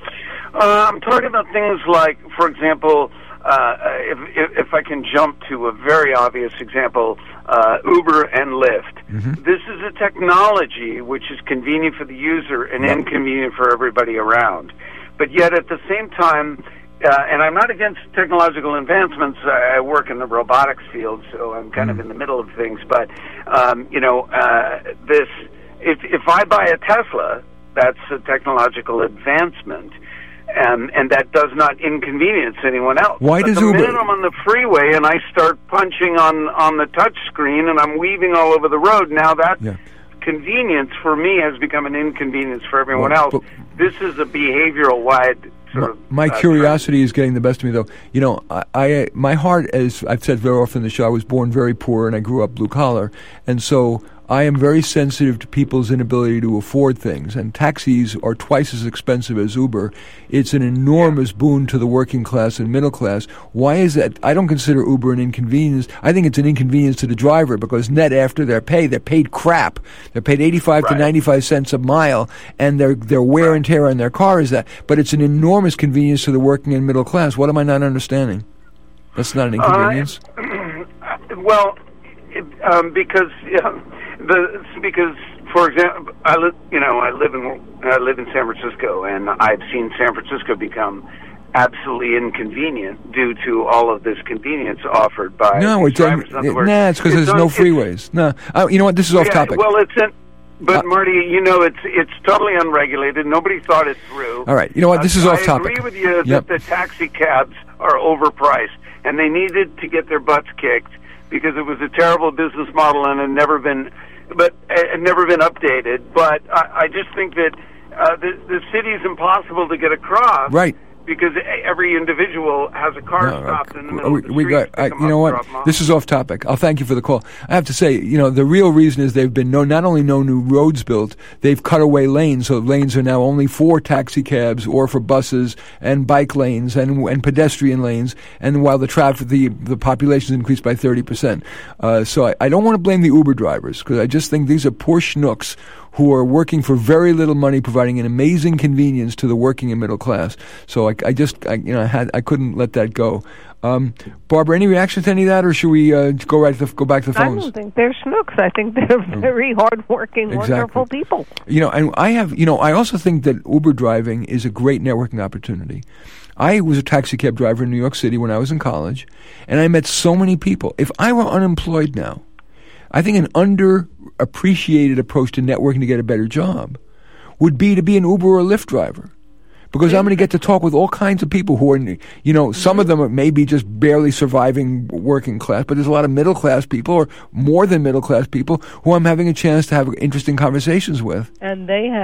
Uh, I'm talking about things like, for example, uh, if, if, if I can jump to a very obvious example, uh, Uber and Lyft. Mm-hmm. This is a technology which is convenient for the user and Yep. inconvenient for everybody around. But yet at the same time, uh, and I'm not against technological advancements, I work in the robotics field, so I'm kind Mm. of in the middle of things, but, um, you know, uh, this, if, if I buy a Tesla, that's a technological advancement. Um, and that does not inconvenience anyone else. Why but does the Uber- minute I'm on the freeway and I start punching on, on the touch screen and I'm weaving all over the road, now that Yeah. convenience for me has become an inconvenience for everyone Well, else. but- This is a behavioral-wide sort My, of... my uh, curiosity is getting the best of me, though. You know, I, I my heart, as I've said very often in the show, I was born very poor and I grew up blue collar, and so I am very sensitive to people's inability to afford things. And taxis are twice as expensive as Uber. It's an enormous yeah. boon to the working class and middle class. Why is that? I don't consider Uber an inconvenience. I think it's an inconvenience to the driver because net after their pay, they're paid crap. They're paid eighty-five right. to ninety-five cents a mile, and their their wear and tear on their car is that. But it's an enormous convenience to the working and middle class. What am I not understanding? That's not an inconvenience. Uh, well, it, um, because yeah, the because for example, I live you know I live in I live in San Francisco, and I've seen San Francisco become absolutely inconvenient due to all of this convenience offered by no, it's um, drivers. it, nah, it's because there's un, no freeways. No, uh, you know what? This is off yeah, topic. Well, it's in, but uh, Marty, you know, it's it's totally unregulated. Nobody thought it through. All right, you know what? This uh, is off I topic. I agree with you yep. that the taxi cabs are overpriced, and they needed to get their butts kicked because it was a terrible business model and had never been, but had never been updated. But I, I just think that uh, the the city is impossible to get across, right? Because every individual has a car no, stopped uh, in the middle we, of the we street. got, I, you know what? This is off topic. I'll thank you for the call. I have to say, you know, the real reason is they've been no, not only no new roads built, they've cut away lanes, so lanes are now only for taxi cabs or for buses and bike lanes and and pedestrian lanes. And while the traffic, the the population has increased by thirty percent. Uh, so I, I don't want to blame the Uber drivers because I just think these are poor schnooks who are working for very little money, providing an amazing convenience to the working and middle class. So I, I just, I, you know, I had, I couldn't let that go. Um, Barbara, any reaction to any of that, or should we uh, go right to the, go back to the phones? I don't think they're schnooks. I think they're very hardworking, exactly. wonderful people. You know, and I have, you know, I also think that Uber driving is a great networking opportunity. I was a taxi cab driver in New York City when I was in college, and I met so many people. If I were unemployed now, I think an underappreciated approach to networking to get a better job would be to be an Uber or Lyft driver. Because I'm going to get to talk with all kinds of people who are, you know, some of them are maybe just barely surviving working class, but there's a lot of middle class people or more than middle class people who I'm having a chance to have interesting conversations with. And they have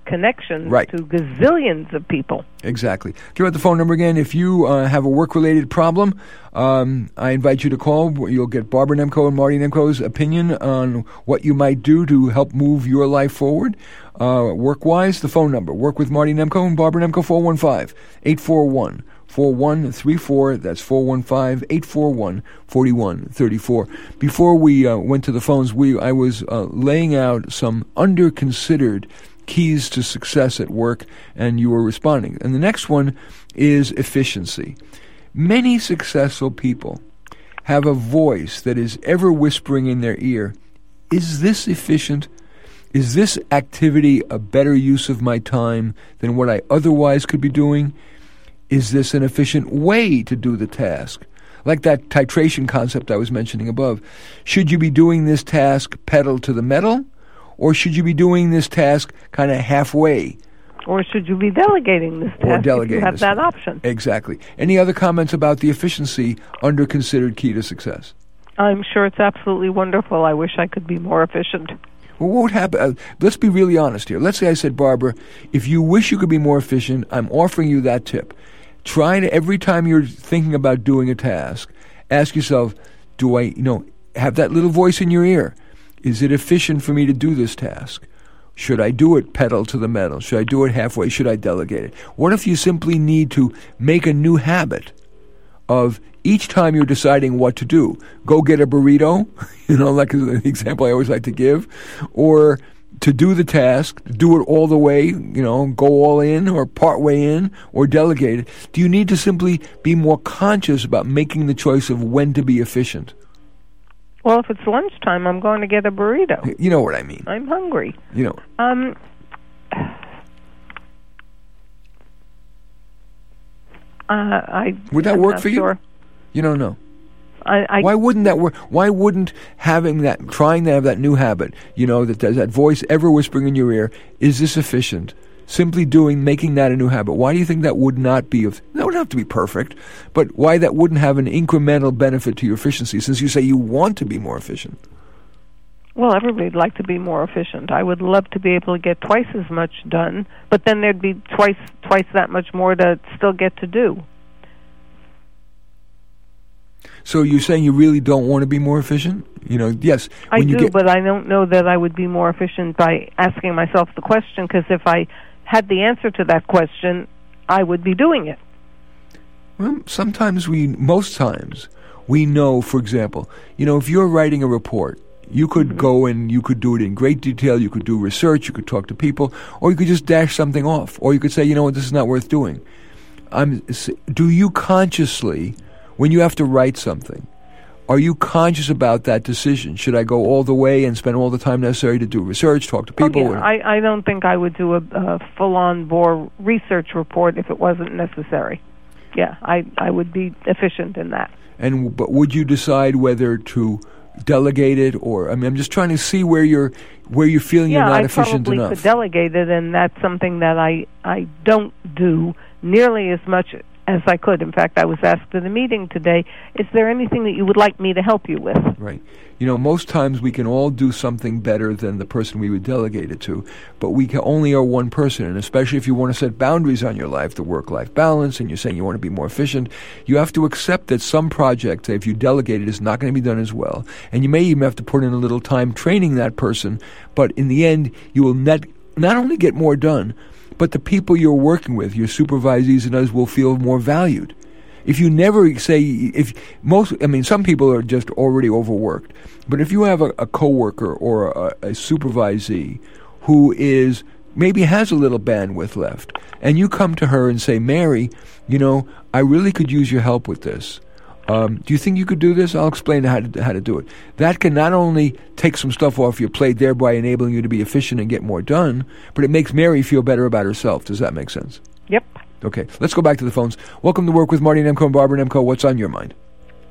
connections Right. to gazillions of people. Exactly. Give out the phone number again. If you uh, have a work-related problem, um, I invite you to call. You'll get Barbara Nemko and Marty Nemko's opinion on what you might do to help move your life forward. Uh, work-wise, the phone number. Work with Marty Nemko and Barbara Nemko, four one five, eight four one, four one three four. That's four one five, eight four one, four one three four. Before we uh, went to the phones, we I was uh, laying out some under-considered keys to success at work, and you were responding. And the next one is efficiency. Many successful people have a voice that is ever whispering in their ear, is this efficient? Is this activity a better use of my time than what I otherwise could be doing? Is this an efficient way to do the task? Like that titration concept I was mentioning above. Should you be doing this task pedal to the metal? Or should you be doing this task kind of halfway? Or should you be delegating this task Or if delegating you have this that task. option? Exactly. Any other comments about the efficiency under considered key to success? I'm sure it's absolutely wonderful. I wish I could be more efficient. Well, what would happen? Uh, let's be really honest here. Let's say I said, Barbara, if you wish you could be more efficient, I'm offering you that tip. Try to, every time you're thinking about doing a task, ask yourself, do I, you know, have that little voice in your ear? Is it efficient for me to do this task? Should I do it pedal to the metal? Should I do it halfway? Should I delegate it? What if you simply need to make a new habit of each time you're deciding what to do, go get a burrito, you know, like the example I always like to give, or to do the task, do it all the way, you know, go all in or part way in or delegate it. Do you need to simply be more conscious about making the choice of when to be efficient? Well, if it's lunchtime, I'm going to get a burrito. You know what I mean. I'm hungry. You know. Um, uh, I Would that I'm work not for you? sure. You don't know. I, I, Why wouldn't that work? Why wouldn't having that, trying to have that new habit, you know, that there's that voice ever whispering in your ear, is this efficient? Simply doing, making that a new habit. Why do you think that would not be, that would have to be perfect, but why that wouldn't have an incremental benefit to your efficiency, since you say you want to be more efficient? Well, everybody'd like to be more efficient. I would love to be able to get twice as much done, but then there'd be twice twice that much more to still get to do. So you're saying you really don't want to be more efficient? You know, yes. I when you do, get, but I don't know that I would be more efficient by asking myself the question, because if I had the answer to that question, I would be doing it. Well, sometimes we, most times, we know, for example, you know, if you're writing a report, you could mm-hmm. go and you could do it in great detail, you could do research, you could talk to people, or you could just dash something off, or you could say, you know what, this is not worth doing. I'm, do you consciously, when you have to write something, are you conscious about that decision? Should I go all the way and spend all the time necessary to do research, talk to people? Oh, yeah. I, I don't think I would do a, a full-on bore research report if it wasn't necessary. Yeah, I, I would be efficient in that. And but would you decide whether to delegate it, or I mean, I'm just trying to see where you're where you're feeling yeah, you're not I efficient probably enough. could delegate it, and that's something that I I don't do nearly as much as I could. In fact, I was asked at a meeting today, is there anything that you would like me to help you with? Right. You know, most times we can all do something better than the person we would delegate it to, but we can only are one person, and especially if you want to set boundaries on your life, the work-life balance, and you're saying you want to be more efficient, you have to accept that some project, if you delegate it, is not going to be done as well, and you may even have to put in a little time training that person, but in the end, you will not, not only get more done, but the people you're working with, your supervisees and others, will feel more valued. If you never say, if most, I mean, some people are just already overworked, but if you have a, a coworker or a, a supervisee who is, maybe has a little bandwidth left, and you come to her and say, Mary, you know, I really could use your help with this. Um, do you think you could do this? I'll explain how to how to do it. That can not only take some stuff off your plate, thereby enabling you to be efficient and get more done, but it makes Mary feel better about herself. Does that make sense? Yep. Okay, let's go back to the phones. Welcome to Work with Marty Nemko and Barbara Nemko. What's on your mind?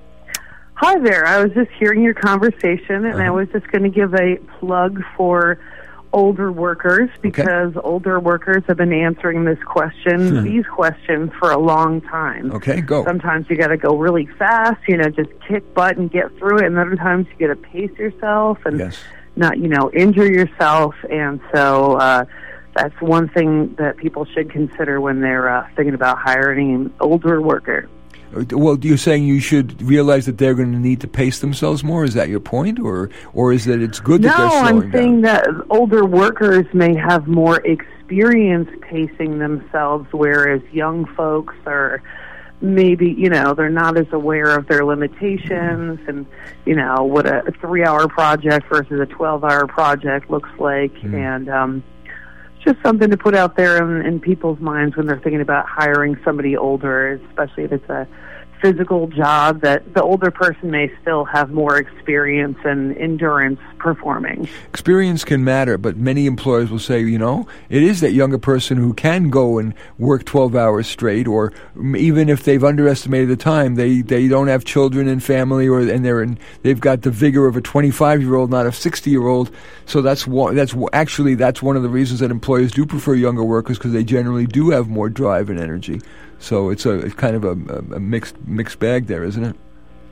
Hi there. I was just hearing your conversation, and uh-huh. I was just going to give a plug for older workers, because okay. older workers have been answering this question, hmm. these questions, for a long time. Okay, go. Sometimes you got to go really fast, you know, just kick butt and get through it, and other times you got to pace yourself and yes. not, you know, injure yourself. And so uh, that's one thing that people should consider when they're uh, thinking about hiring an older worker. Well, you're saying you should realize that they're going to need to pace themselves more? Is that your point? Or or is that it's good that no, they're slowing down? I'm saying that older workers may have more experience pacing themselves, whereas young folks are maybe, you know, they're not as aware of their limitations and, you know, what a three-hour project versus a twelve-hour project looks like. Mm. And um, just something to put out there in, in people's minds when they're thinking about hiring somebody older, especially if it's a physical job, that the older person may still have more experience and endurance performing. Experience can matter, but many employers will say, you know, it is that younger person who can go and work twelve hours straight, or even if they've underestimated the time, they, they don't have children and family, or and they're in, they've got the vigor of a twenty-five-year-old, not a sixty-year-old. So that's one, that's actually that's one of the reasons that employers do prefer younger workers, because they generally do have more drive and energy. So it's a it's kind of a, a mixed mixed bag there, isn't it?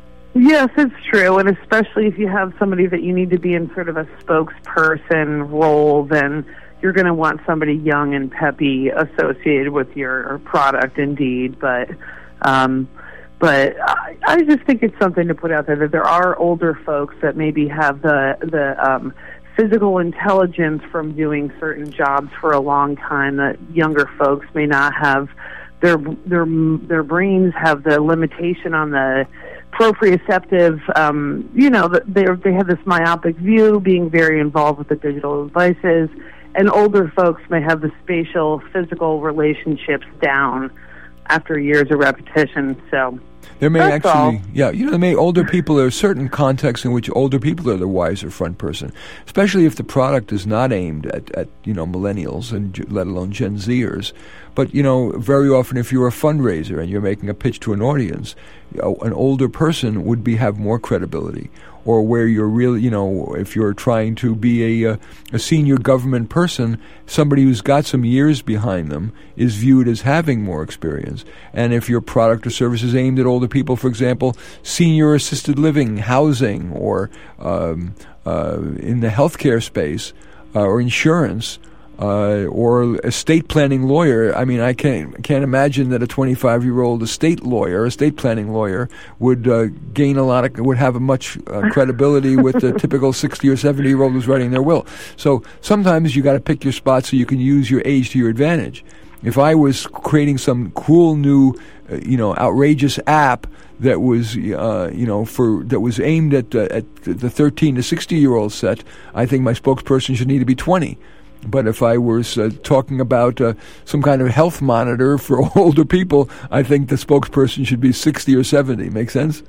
Yes, it's true, and especially if you have somebody that you need to be in sort of a spokesperson role, then you're going to want somebody young and peppy associated with your product, indeed. But um, but I, I just think it's something to put out there that there are older folks that maybe have the the um, physical intelligence from doing certain jobs for a long time that younger folks may not have. Their their their brains have the limitation on the proprioceptive. Um, you know, they they have this myopic view, being very involved with the digital devices, and older folks may have the spatial, physical relationships down after years of repetition. So there may that's actually, all. yeah, you know, there may older people. There are certain contexts in which older people are the wiser front person, especially if the product is not aimed at, at you know millennials and let alone Gen Zers. But, you know, very often if you're a fundraiser and you're making a pitch to an audience, you know, an older person would be have more credibility. Or where you're really, you know, if you're trying to be a, a senior government person, somebody who's got some years behind them is viewed as having more experience. And if your product or service is aimed at older people, for example, senior assisted living, housing, or um, uh, in the healthcare space, uh, or insurance, Uh, or estate planning lawyer. I mean, I can't can't imagine that a twenty-five-year-old estate lawyer, estate planning lawyer, would uh, gain a lot of, would have a much uh, credibility with the typical sixty or seventy-year-old who's writing their will. So sometimes you got to pick your spot so you can use your age to your advantage. If I was creating some cool new, uh, you know, outrageous app that was, uh, you know, for that was aimed at uh, at the thirteen to sixty-year-old set, I think my spokesperson should need to be twenty. But if I was uh, talking about uh, some kind of health monitor for older people, I think the spokesperson should be sixty or seventy. Make sense?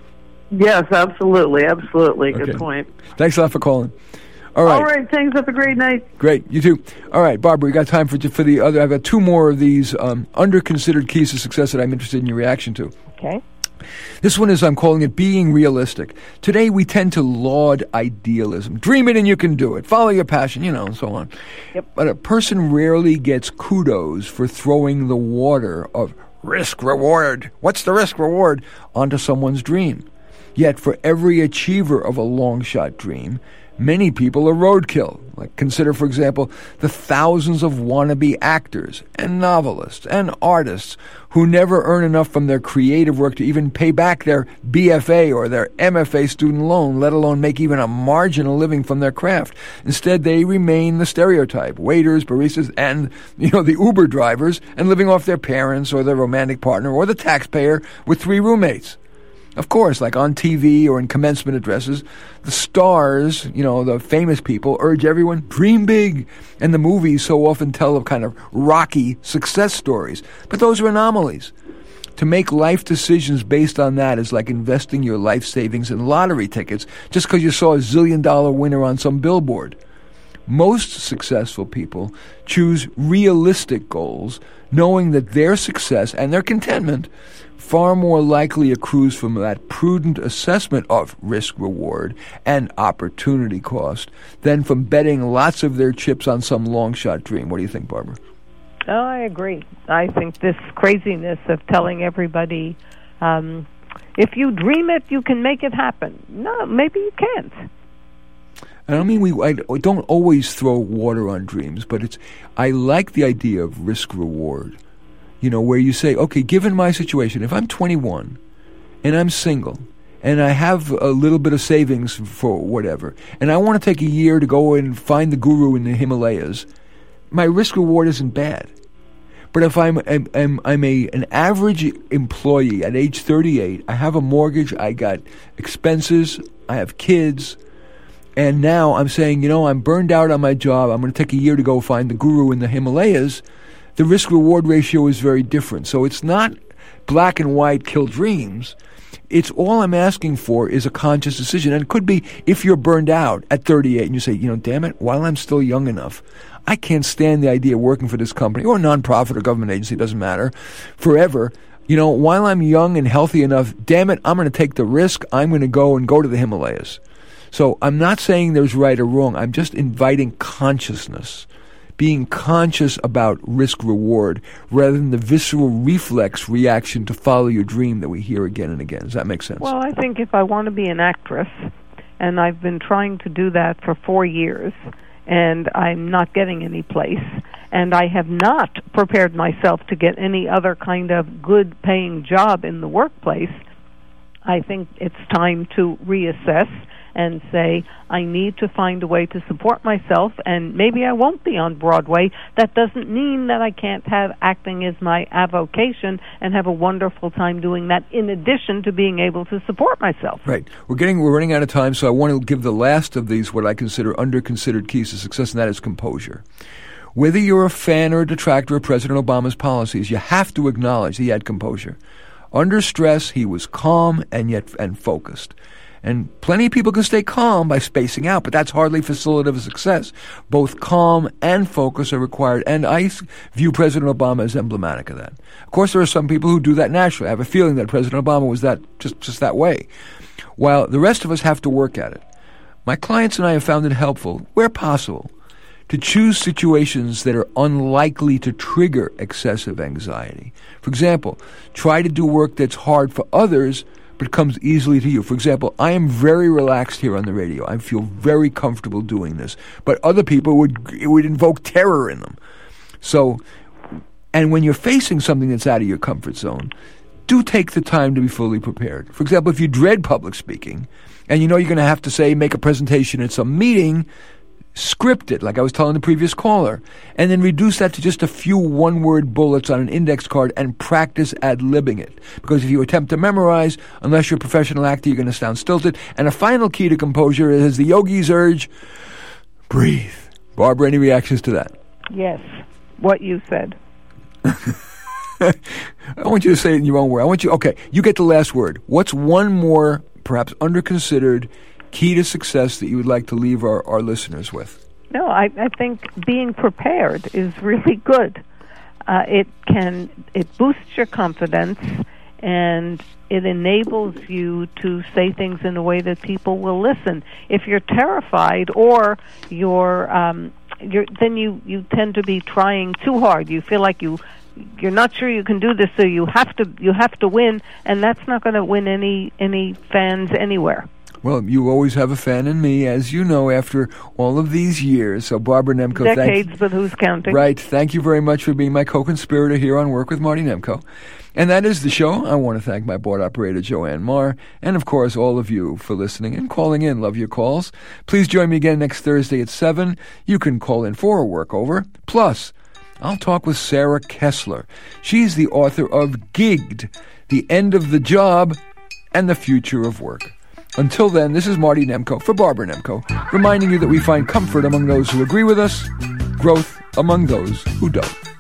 Yes, absolutely, absolutely. Okay. Good point. Thanks a lot for calling. All right. All right, thanks. Have a great night. Great. You too. All right, Barbara, we got time for for the other. I've got two more of these um, under-considered keys to success that I'm interested in your reaction to. Okay. This one is, I'm calling it being realistic. Today we tend to laud idealism. Dream it and you can do it. Follow your passion, you know, and so on. Yep. But a person rarely gets kudos for throwing the water of risk-reward. What's the risk-reward? Onto someone's dream. Yet for every achiever of a long-shot dream, many people are roadkill. Like, consider, for example, the thousands of wannabe actors and novelists and artists who never earn enough from their creative work to even pay back their B F A or their M F A student loan, let alone make even a marginal living from their craft. Instead, they remain the stereotype: waiters, baristas, and, you know, the Uber drivers, and living off their parents or their romantic partner or the taxpayer with three roommates. Of course, like on T V or in commencement addresses, the stars, you know, the famous people, urge everyone, dream big. And the movies so often tell of kind of rocky success stories. But those are anomalies. To make life decisions based on that is like investing your life savings in lottery tickets just because you saw a zillion dollar winner on some billboard. Most successful people choose realistic goals, knowing that their success and their contentment far more likely accrues from that prudent assessment of risk-reward and opportunity cost than from betting lots of their chips on some long-shot dream. What do you think, Barbara? Oh, I agree. I think this craziness of telling everybody, um, if you dream it, you can make it happen. No, maybe you can't. And I mean, we I don't always throw water on dreams, but it's I like the idea of risk reward. You know, where you say, okay, given my situation, if I'm twenty-one and I'm single and I have a little bit of savings for whatever, and I want to take a year to go and find the guru in the Himalayas, my risk reward isn't bad. But if I'm I'm I'm, I'm a an average employee at age thirty-eight, I have a mortgage, I got expenses, I have kids. And now I'm saying, you know, I'm burned out on my job. I'm going to take a year to go find the guru in the Himalayas. The risk-reward ratio is very different. So it's not black and white, kill dreams. It's all I'm asking for is a conscious decision. And it could be if you're burned out at thirty-eight and you say, you know, damn it, while I'm still young enough, I can't stand the idea of working for this company or a nonprofit or government agency, it doesn't matter, forever. You know, while I'm young and healthy enough, damn it, I'm going to take the risk. I'm going to go and go to the Himalayas. So I'm not saying there's right or wrong. I'm just inviting consciousness, being conscious about risk-reward rather than the visceral reflex reaction to follow your dream that we hear again and again. Does that make sense? Well, I think if I want to be an actress, and I've been trying to do that for four years, and I'm not getting any place, and I have not prepared myself to get any other kind of good-paying job in the workplace, I think it's time to reassess and say, I need to find a way to support myself, and maybe I won't be on Broadway. That doesn't mean that I can't have acting as my avocation and have a wonderful time doing that in addition to being able to support myself. Right. We're getting we're running out of time, so I want to give the last of these what I consider under-considered keys to success, and that is composure. Whether you're a fan or a detractor of President Obama's policies, you have to acknowledge he had composure. Under stress, he was calm and yet and focused. And plenty of people can stay calm by spacing out, but that's hardly facilitative of success. Both calm and focus are required, and I view President Obama as emblematic of that. Of course, there are some people who do that naturally. I have a feeling that President Obama was that just, just that way, while the rest of us have to work at it. My clients and I have found it helpful, where possible, to choose situations that are unlikely to trigger excessive anxiety. For example, try to do work that's hard for others but comes easily to you. For example, I am very relaxed here on the radio. I feel very comfortable doing this. But other people would it would invoke terror in them. So, and when you're facing something that's out of your comfort zone, do take the time to be fully prepared. For example, if you dread public speaking, and you know you're going to have to say, make a presentation at some meeting, script it, like I was telling the previous caller, and then reduce that to just a few one-word bullets on an index card and practice ad-libbing it. Because if you attempt to memorize, unless you're a professional actor, you're going to sound stilted. And a final key to composure is, as the yogis urge, breathe. Barbara, any reactions to that? Yes, what you said. I want you to say it in your own word. I want you, okay, you get the last word. What's one more, perhaps under-considered, key to success that you would like to leave our, our listeners with? No, I, I think being prepared is really good. Uh, it can it boosts your confidence, and it enables you to say things in a way that people will listen. If you're terrified or you're, um, you're then you, you tend to be trying too hard. You feel like you you're not sure you can do this, so you have to you have to win, and that's not going to win any any fans anywhere. Well, you always have a fan in me, as you know, after all of these years. So, Barbara Nemko, decades, thank, but who's counting? Right. Thank you very much for being my co-conspirator here on Work with Marty Nemko. And that is the show. I want to thank my board operator, Joanne Marr, and, of course, all of you for listening and calling in. Love your calls. Please join me again next Thursday at seven. You can call in for a workover. Plus, I'll talk with Sarah Kessler. She's the author of Gigged, The End of the Job and the Future of Work. Until then, this is Marty Nemko for Barbara Nemko, reminding you that we find comfort among those who agree with us, growth among those who don't.